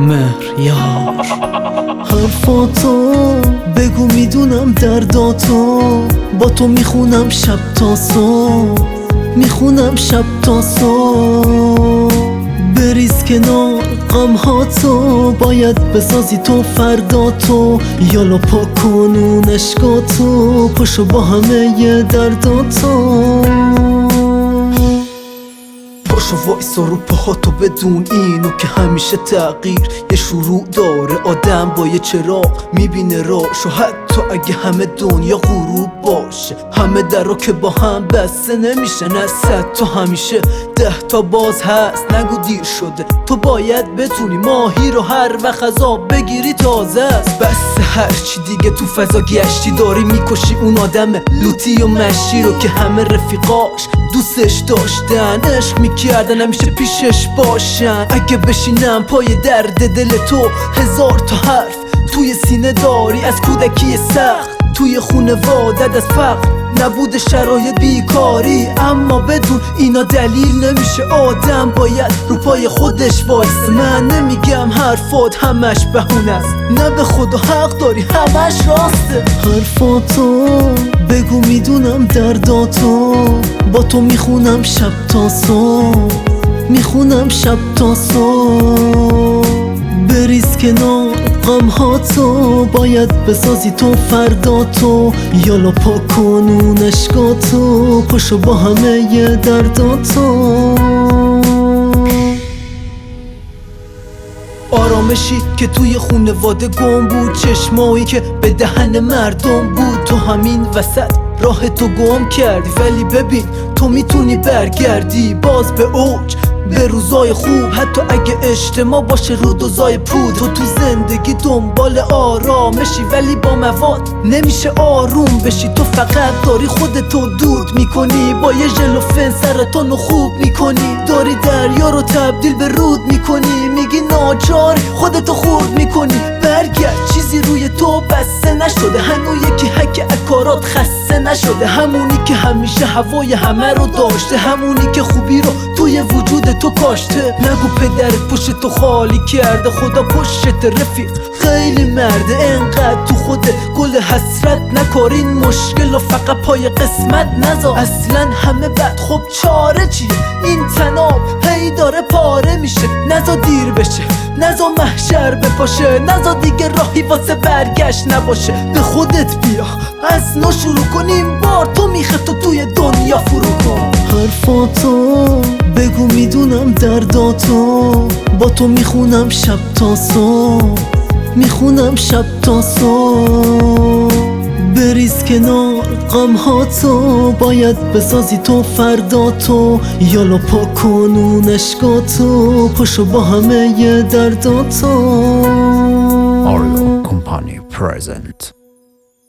مهریار. حرفاتو بگو میدونم درداتو، با تو میخونم شب تا صبح، میخونم شب تا صبح. بریز کنار غمهاتو، باید بسازی تو فرداتو. یالا پاک کن اون عشقاتو، پاشو با همه ی درداتو. پاشو وایسا رو پاهاتو، بدون اینو که همیشه تغییر یه شروع داره. آدم با یه چراغ میبینه راشو، حتی اگه همه دنیا غروب باشه. همه درو که با هم بسته نمیشه، نه 100 تا همیشه 10 تا باز هست. نگو دیر شده، تو باید بتونی ماهی رو هر وقت از آب بگیری تازه است. بس هرچی دیگه تو فضا گشتی، داری میکشی اون آدم لوتی و مشی رو که همه رفیقاش دوستش داشتن، عشق میکردن، همیشه پیشش باشن. اگه بشینم پای درد دل تو، 1000 تا حرف توی سینه داری از کودکی سخت. توی خونوادت از فقر نبود، شرایط بیکاری. اما بدون اینا دلیل نمیشه آدم باید رو پای خودش وایسه. من نمیگم حرفات همش بهونه است، نه به خدا حق داری همش راسته. حرفاتو بگو میدونم درداتو، با تو میخونم شب تا صبح، میخونم شب تا صبح. بریز کنار غمهاتو، باید بسازی تو فرداتو. یالا پاک کن اون عشقاتو، پاشو با همه ی درداتو. آرامشی که توی خونواده گم بود، چشمایی که به دهن مردم بود. تو همین وسط راه تو گم کردی، ولی ببین تو میتونی برگردی باز به اوج، به روزای خوب. حتی اگه اجتماع باشه رو دوزای پود. تو زندگی دنبال آرامشی، ولی با مواد نمیشه آروم بشی. تو فقط داری خودتو دود میکنی، با یه ژلوفن سرطانو خوب میکنی. داری دریا رو تبدیل به رود میکنی، میگی ناچاری خودتو خورد میکنی. برگرد، چیزی روی تو بسته نشده، هنوز یکی حک اکارات خسته نشده. همونی که همیشه هوای همه رو داشته، همونی که خوبی رو توی وجود تو کاشته. نگو پدرت پشت تو خالی کرده، خدا پشت رفیق خیلی مرده. انقدر تو خود گل حسرت نکار، این مشکل و فقط پای قسمت نذار. اصلا همه بد، خب چاره چیه؟ این تناب هی داره پاره میشه. نذار دیر بشه، نذار محشر بپاشه، نذار دیگه راهی واسه برگشت نباشه. به خودت بیا، از نو شروع کنیم بار. تو میخه تو توی دنیا فرو کن. حرفاتو بگو میدونم درداتو، با تو میخونم شب تا صبح، میخونم شب تا صبح. بریز کنار غمهاتو، باید بسازی تو فرداتو. یالا پاک کن اون عشقاتو، پاشو با همه ی درداتو. Audio Company present.